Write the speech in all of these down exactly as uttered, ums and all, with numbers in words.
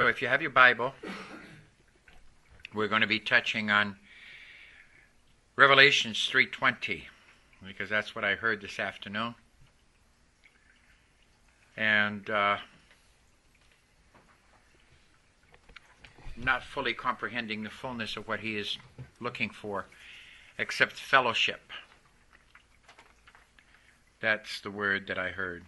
So if you have your Bible, we're going to be touching on Revelations three twenty, because that's what I heard this afternoon. And uh, not fully comprehending the fullness of what he is looking for, except fellowship. That's the word that I heard.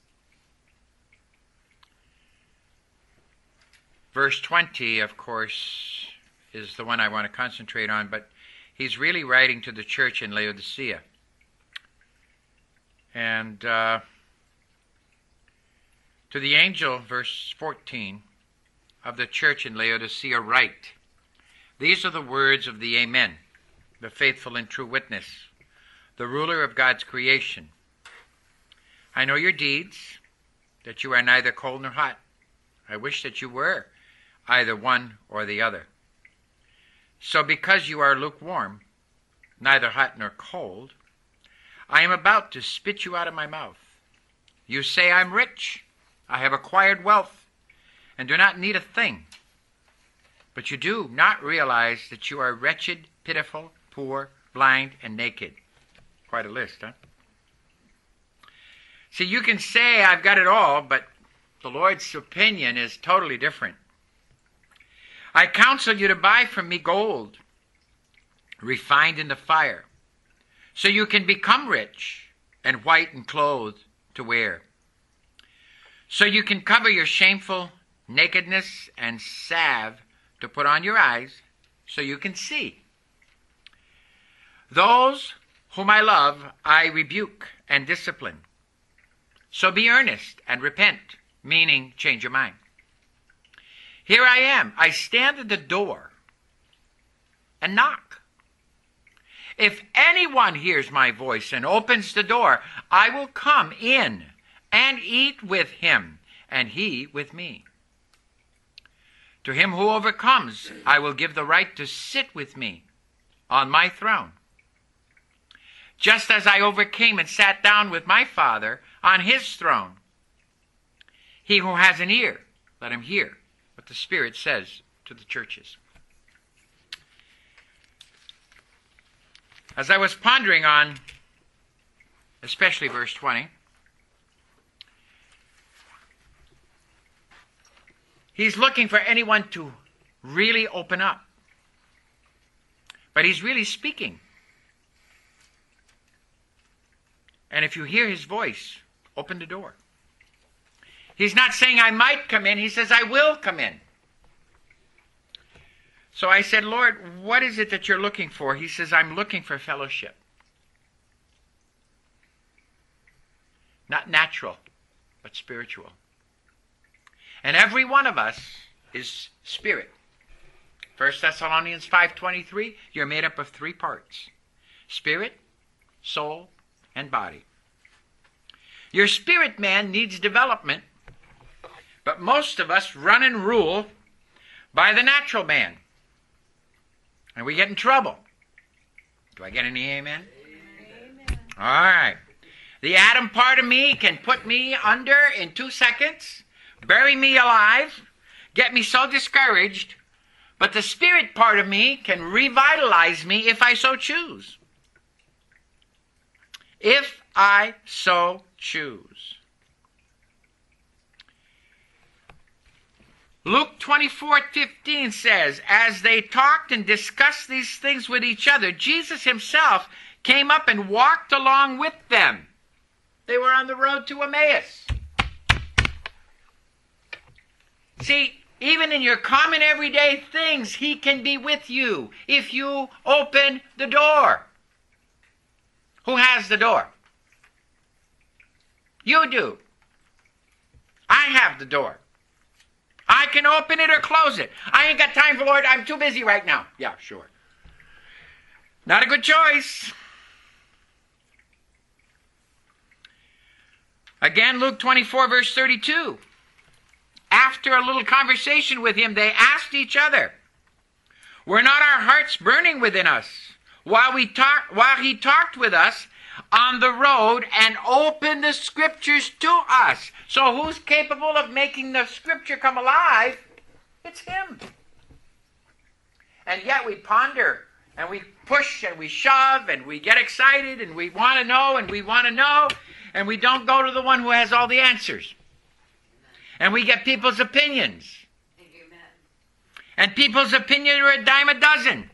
Verse twenty, of course, is the one I want to concentrate on, but he's really writing to the church in Laodicea. And uh, to the angel, verse fourteen, of the church in Laodicea write, "These are the words of the Amen, the faithful and true witness, the ruler of God's creation. I know your deeds, that you are neither cold nor hot. I wish that you were either one or the other. So because you are lukewarm, neither hot nor cold, I am about to spit you out of my mouth. You say, I'm rich, I have acquired wealth, and do not need a thing. But you do not realize that you are wretched, pitiful, poor, blind, and naked." Quite a list, huh? See, you can say, I've got it all, but the Lord's opinion is totally different. "I counsel you to buy from me gold, refined in the fire, so you can become rich, and white and clothed to wear. So you can cover your shameful nakedness, and salve to put on your eyes, so you can see. Those whom I love, I rebuke and discipline. So be earnest and repent," meaning change your mind. "Here I am. I stand at the door and knock. If anyone hears my voice and opens the door, I will come in and eat with him, and he with me. To him who overcomes, I will give the right to sit with me on my throne, just as I overcame and sat down with my Father on his throne. He who has an ear, let him hear what the Spirit says to the churches." As I was pondering on, especially verse twenty, he's looking for anyone to really open up. But he's really speaking. And if you hear his voice, open the door. He's not saying, I might come in. He says, I will come in. So I said, Lord, what is it that you're looking for? He says, I'm looking for fellowship. Not natural, but spiritual. And every one of us is spirit. First Thessalonians five twenty-three, you're made up of three parts: spirit, soul, and body. Your spirit man needs development, but most of us run and rule by the natural man. And we get in trouble. Do I get any amen? Amen. All right. The Adam part of me can put me under in two seconds, bury me alive, get me so discouraged, but the spirit part of me can revitalize me if I so choose. If I so choose. Luke twenty-four fifteen says, as they talked and discussed these things with each other, Jesus himself came up and walked along with them. They were on the road to Emmaus. See, even in your common everyday things, he can be with you if you open the door. Who has the door? You do. I have the door. I can open it or close it. I ain't got time for Lord. I'm too busy right now. Yeah, sure. Not a good choice. Again, Luke twenty-four, verse thirty-two. After a little conversation with him, they asked each other, were not our hearts burning within us while we talk, while he talked with us on the road and opened the scriptures to us? So who's capable of making the scripture come alive And yet we ponder and we push and we shove and we get excited and we want to know and we want to know, and we don't go to the one who has all the answers. And we get people's opinions. And people's opinions are a dime a dozen.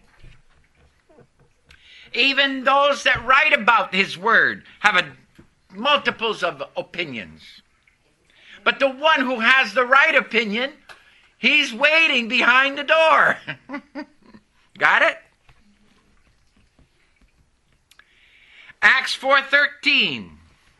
Even those that write about his word have a, multiples of opinions. But the one who has the right opinion, he's waiting behind the door. Got it? Acts four thirteen.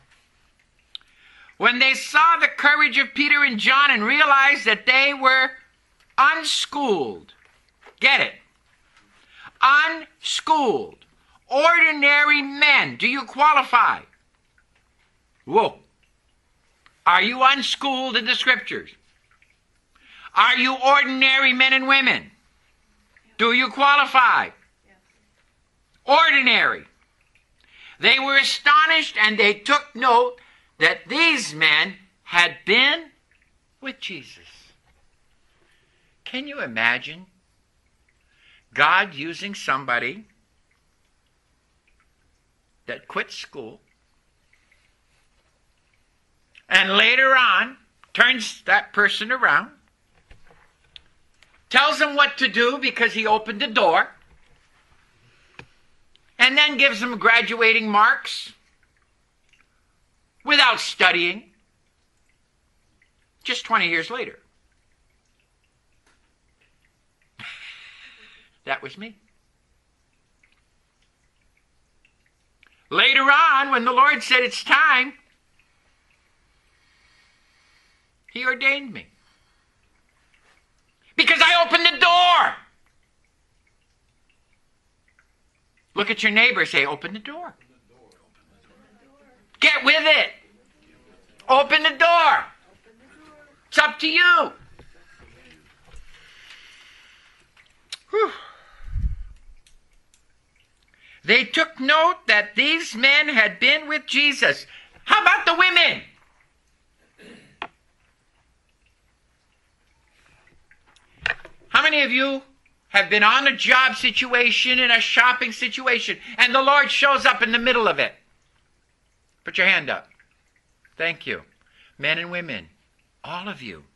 When they saw the courage of Peter and John and realized that they were unschooled. Get it? Unschooled. Ordinary men. Do you qualify? Whoa. Are you unschooled in the scriptures? Are you ordinary men and women? Do you qualify? Ordinary. They were astonished and they took note that these men had been with Jesus. Can you imagine God using somebody that quit school and later on turns that person around, tells them what to do because he opened the door, and then gives them graduating marks without studying just twenty years later? That was me. Later on, when the Lord said it's time, he ordained me. Because I opened the door. Look at your neighbor, say, open the door. Get with it. Open the door. It's up to you. Whew. They took note that these men had been with Jesus. How about the women? How many of you have been on a job situation, in a shopping situation, and the Lord shows up in the middle of it? Put your hand up. Thank you. Men and women, all of you.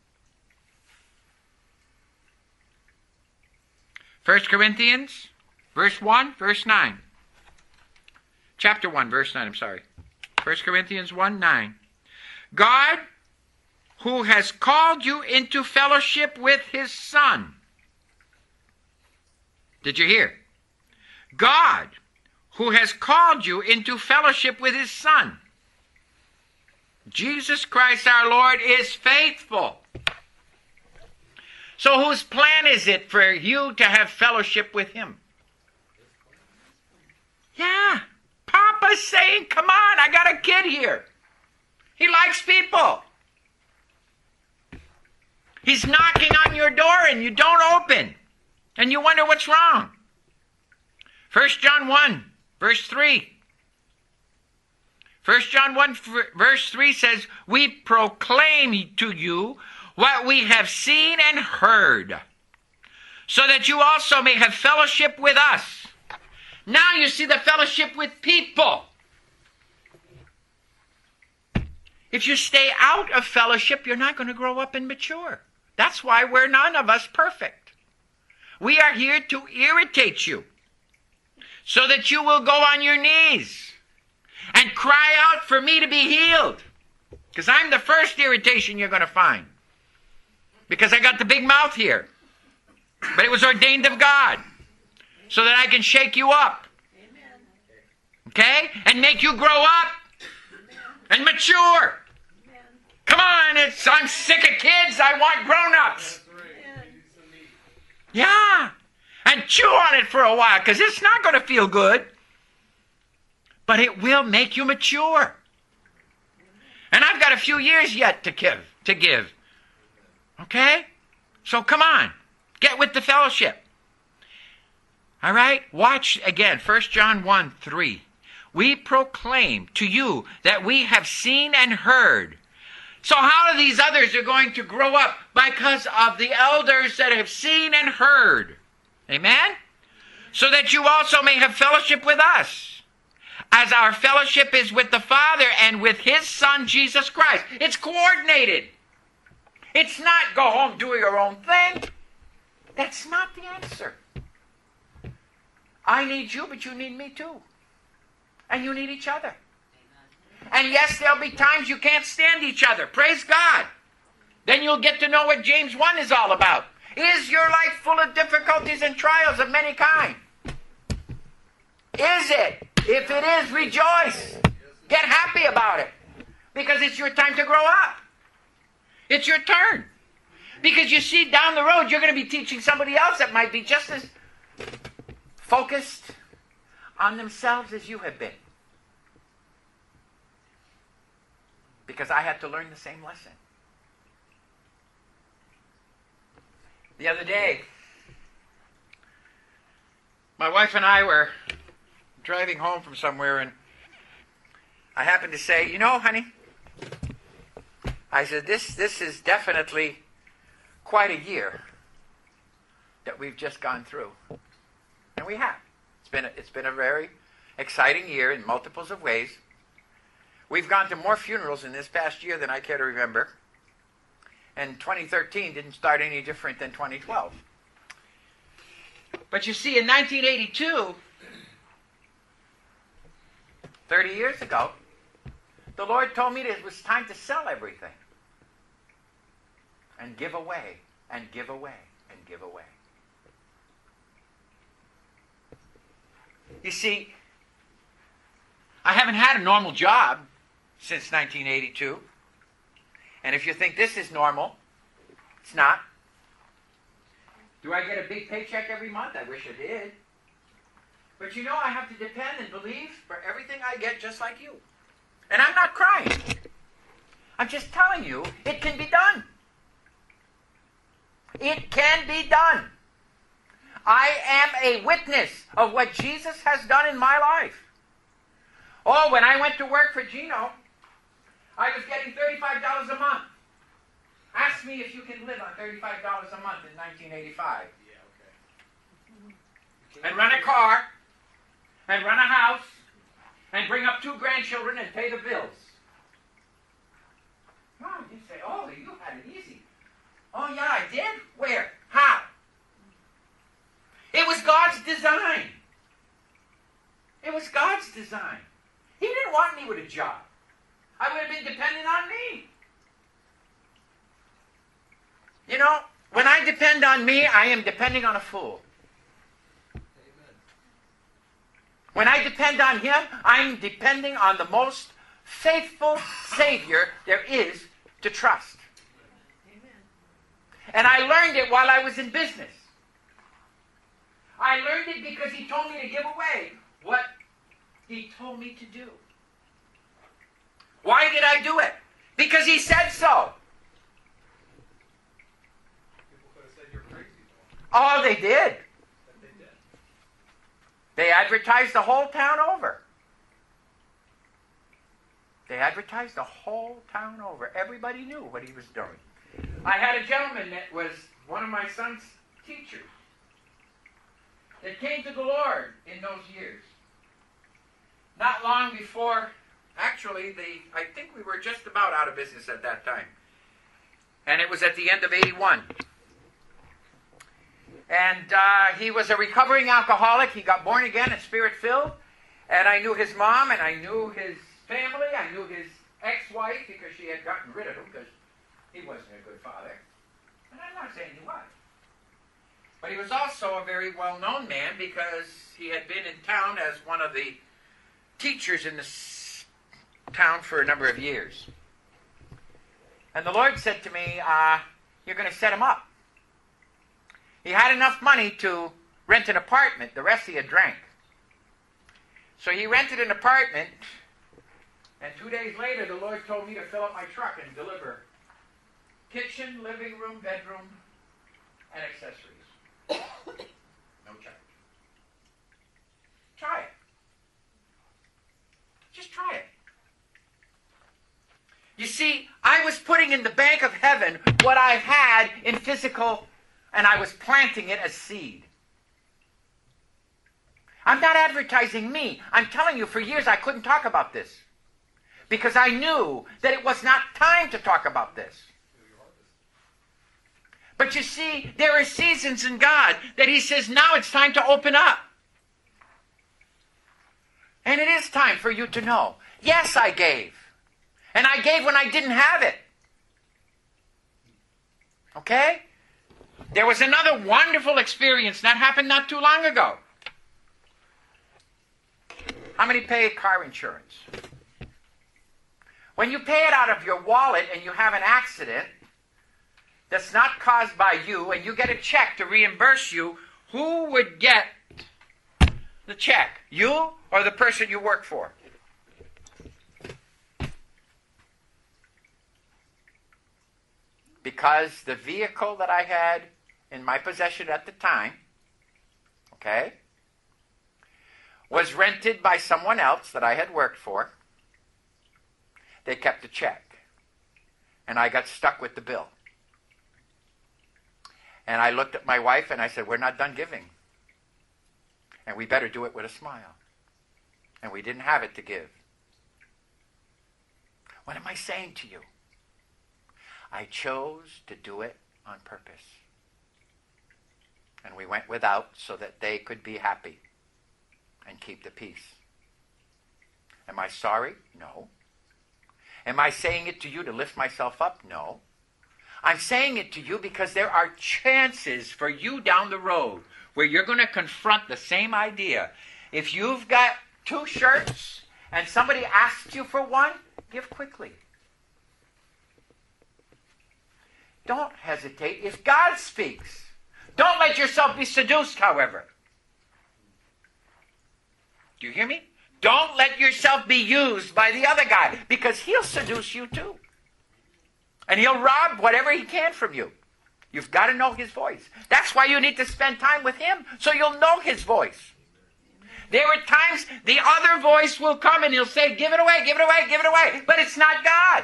First Corinthians, verse one, verse nine. Chapter one, verse nine, I'm sorry. First Corinthians one, nine. God, who has called you into fellowship with his Son. Did you hear? God, who has called you into fellowship with his Son. Jesus Christ our Lord is faithful. So whose plan is it for you to have fellowship with him? Yeah. Papa's saying, come on, I got a kid here. He likes people. He's knocking on your door and you don't open. And you wonder what's wrong. First John one, verse three. First John one, verse three says, we proclaim to you what we have seen and heard, so that you also may have fellowship with us. Now you see the fellowship with people. If you stay out of fellowship, you're not going to grow up and mature. That's why we're none of us perfect. We are here to irritate you, so that you will go on your knees and cry out for me to be healed. Because I'm the first irritation you're going to find. Because I got the big mouth here. But it was ordained of God, so that I can shake you up. Okay? And make you grow up and mature. Come on, it's, I'm sick of kids. I want grown-ups. Yeah. And chew on it for a while, because it's not going to feel good. But it will make you mature. And I've got a few years yet to give. To give. Okay? So come on. Get with the fellowship. All right? Watch again. First John one, three. We proclaim to you that we have seen and heard. So how are these others are going to grow up? Because of the elders that have seen and heard. Amen? So that you also may have fellowship with us, as our fellowship is with the Father and with His Son, Jesus Christ. It's coordinated. It's not go home, do your own thing. That's not the answer. I need you, but you need me too. And you need each other. And yes, there'll be times you can't stand each other. Praise God. Then you'll get to know what James one is all about. Is your life full of difficulties and trials of many kinds? Is it? If it is, rejoice. Get happy about it. Because it's your time to grow up. It's your turn. Because you see, down the road, you're going to be teaching somebody else that might be just as focused on themselves as you have been. Because I had to learn the same lesson. The other day, my wife and I were driving home from somewhere, and I happened to say, you know, honey, I said, this this is definitely quite a year that we've just gone through. And we have. It's been a, it's been a very exciting year in multiples of ways. We've gone to more funerals in this past year than I care to remember. And twenty thirteen didn't start any different than twenty twelve. But you see, in nineteen eighty-two, thirty years ago, the Lord told me that it was time to sell everything. And give away, and give away, and give away. You see, I haven't had a normal job since nineteen eighty-two. And if you think this is normal, it's not. Do I get a big paycheck every month? I wish I did. But you know, I have to depend and believe for everything I get just like you. And I'm not crying. I'm just telling you, it can be done. It can be done. I am a witness of what Jesus has done in my life. Oh, when I went to work for Gino, I was getting thirty-five dollars a month. Ask me if you can live on thirty-five dollars a month in nineteen eighty-five. Yeah, okay. And run a car, and run a house, and bring up two grandchildren and pay the bills. Oh, you say, oh, you had it easy. Oh, yeah, I did? Where? How? It was God's design. It was God's design. He didn't want me with a job. I would have been dependent on me. You know, when I depend on me, I am depending on a fool. Amen. When I depend on Him, I'm depending on the most faithful Savior there is to trust. Amen. And I learned it while I was in business. I learned it because He told me to give away what He told me to do. Why did I do it? Because He said so. People could have said you're crazy. Oh, they did. But they did. They advertised the whole town over. They advertised the whole town over. Everybody knew what he was doing. I had a gentleman that was one of my son's teachers that came to the Lord in those years. Not long before, actually, the I think we were just about out of business at that time. And it was at the end of eighty-one. And uh, he was a recovering alcoholic. He got born again and spirit-filled. And I knew his mom, and I knew his family. I knew his ex-wife because she had gotten rid of him because he wasn't a good father. And I'm not saying he was. But he was also a very well-known man because he had been in town as one of the teachers in this town for a number of years. And the Lord said to me, uh, you're going to set him up. He had enough money to rent an apartment. The rest he had drank. So he rented an apartment, and two days later the Lord told me to fill up my truck and deliver kitchen, living room, bedroom, and accessories. No charge. Try it. Just try it. You see, I was putting in the bank of heaven what I had in physical, and I was planting it as seed. I'm not advertising me. I'm telling you, for years I couldn't talk about this. Because I knew that it was not time to talk about this. But you see, there are seasons in God that he says, now it's time to open up. And it is time for you to know. Yes, I gave. And I gave when I didn't have it. Okay? There was another wonderful experience that happened not too long ago. How many pay car insurance? When you pay it out of your wallet and you have an accident that's not caused by you and you get a check to reimburse you, who would get the check? You or the person you work for? Because the vehicle that I had in my possession at the time, okay, was rented by someone else that I had worked for. They kept the check. And I got stuck with the bill. And I looked at my wife and I said, we're not done giving. And we better do it with a smile. And we didn't have it to give. What am I saying to you? I chose to do it on purpose. And we went without so that they could be happy and keep the peace. Am I sorry? No. Am I saying it to you to lift myself up? No. I'm saying it to you because there are chances for you down the road where you're going to confront the same idea. If you've got two shirts and somebody asks you for one, give quickly. Don't hesitate. If God speaks, don't let yourself be seduced, however. Do you hear me? Don't let yourself be used by the other guy, because he'll seduce you too. And he'll rob whatever he can from you. You've got to know his voice. That's why you need to spend time with him, so you'll know his voice. There are times the other voice will come and he'll say, give it away, give it away, give it away. But it's not God.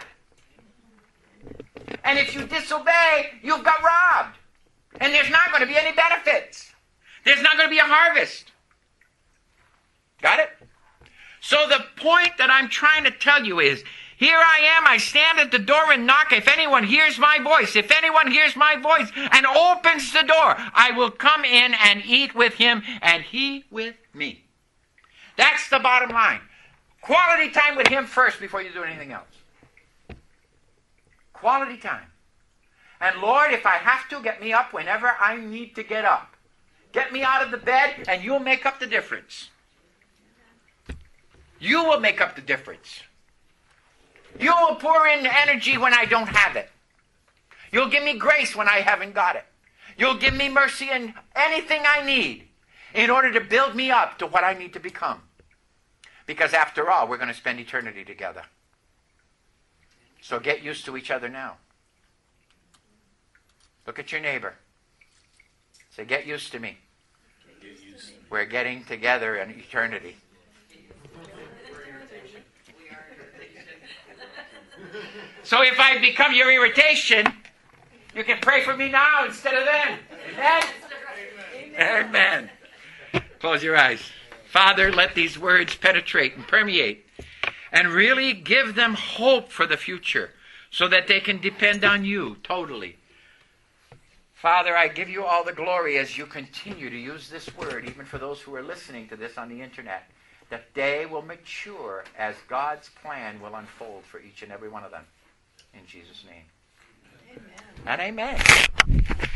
And if you disobey, you've got robbed. And there's not going to be any benefits. There's not going to be a harvest. Got it? So the point that I'm trying to tell you is, here I am, I stand at the door and knock. If anyone hears my voice, if anyone hears my voice and opens the door, I will come in and eat with him and he with me. That's the bottom line. Quality time with him first before you do anything else. Quality time. And Lord, if I have to, get me up whenever I need to get up. Get me out of the bed and you'll make up the difference. You will make up the difference. You will pour in energy when I don't have it. You'll give me grace when I haven't got it. You'll give me mercy and anything I need in order to build me up to what I need to become. Because after all, we're going to spend eternity together. So get used to each other now. Look at your neighbor. Say, get used to me. We're getting together in eternity. So if I become your irritation, you can pray for me now instead of then. Amen? Amen. Amen. Close your eyes. Father, let these words penetrate and permeate and really give them hope for the future so that they can depend on you totally. Father, I give you all the glory as you continue to use this word, even for those who are listening to this on the internet, that they will mature as God's plan will unfold for each and every one of them. In Jesus' name. Amen. And amen.